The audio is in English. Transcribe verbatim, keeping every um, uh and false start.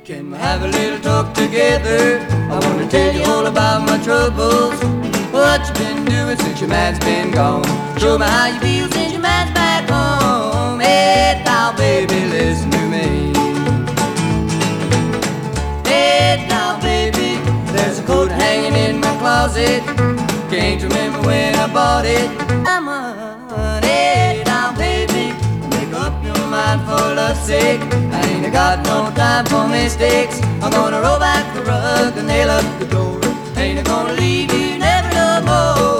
Can we have a little talk together? I wanna tell you all about my troubles. What you been doing since your man's been gone? Show me how you feel since your man's back home. Hey now baby, listen to me. Hey now baby, there's a coat hanging in my closet. Can't remember when I bought it. I'm on. Hey now baby, make up your mind for love's sake. I ain't got no time for mistakes. I'm gonna roll back the rug and nail up the door. Ain't gonna leave you never no more.